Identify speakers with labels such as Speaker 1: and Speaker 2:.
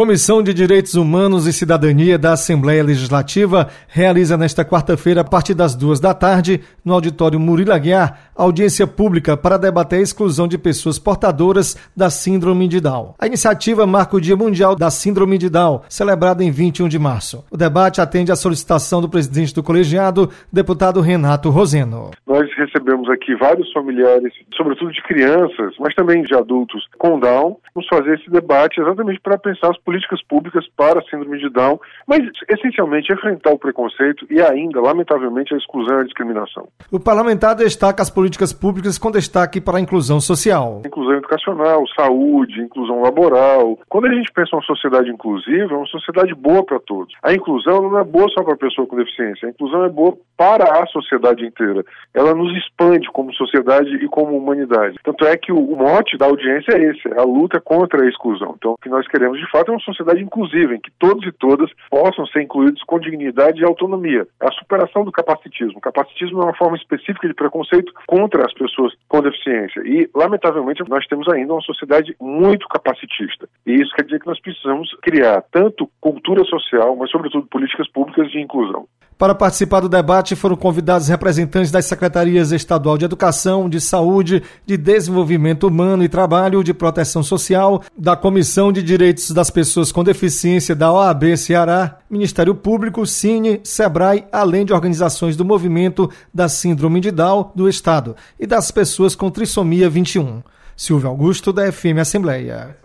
Speaker 1: Comissão de Direitos Humanos e Cidadania da Assembleia Legislativa realiza nesta quarta-feira, a partir das 14h, no auditório Murilo Aguiar, audiência pública para debater a exclusão de pessoas portadoras da Síndrome de Down. A iniciativa marca o Dia Mundial da Síndrome de Down, celebrado em 21 de março. O debate atende à solicitação do presidente do colegiado, deputado Renato Roseno.
Speaker 2: Nós recebemos aqui vários familiares, sobretudo de crianças, mas também de adultos com Down. Vamos fazer esse debate exatamente para pensar as políticas públicas para a síndrome de Down, mas essencialmente enfrentar o preconceito e ainda, lamentavelmente, a exclusão e a discriminação.
Speaker 1: O parlamentar destaca as políticas públicas com destaque para a inclusão social.
Speaker 2: Inclusão educacional, saúde, inclusão laboral. Quando a gente pensa em uma sociedade inclusiva, é uma sociedade boa para todos. A inclusão não é boa só para a pessoa com deficiência, a inclusão é boa para a sociedade inteira. Ela nos expande como sociedade e como humanidade. Tanto é que o mote da audiência é esse, a luta contra a exclusão. Então, o que nós queremos, de fato, é uma sociedade inclusiva, em que todos e todas possam ser incluídos com dignidade e autonomia. É a superação do capacitismo. O capacitismo é uma forma específica de preconceito contra as pessoas com deficiência. E, lamentavelmente, nós temos ainda uma sociedade muito capacitista. E isso quer dizer que nós precisamos criar tanto cultura social, mas, sobretudo, políticas públicas de inclusão.
Speaker 1: Para participar do debate foram convidados representantes das Secretarias Estadual de Educação, de Saúde, de Desenvolvimento Humano e Trabalho, de Proteção Social, da Comissão de Direitos das Pessoas com Deficiência da OAB Ceará, Ministério Público, Cine, Sebrae, além de organizações do movimento da Síndrome de Down do Estado e das pessoas com trissomia 21. Silvio Augusto, da FM Assembleia.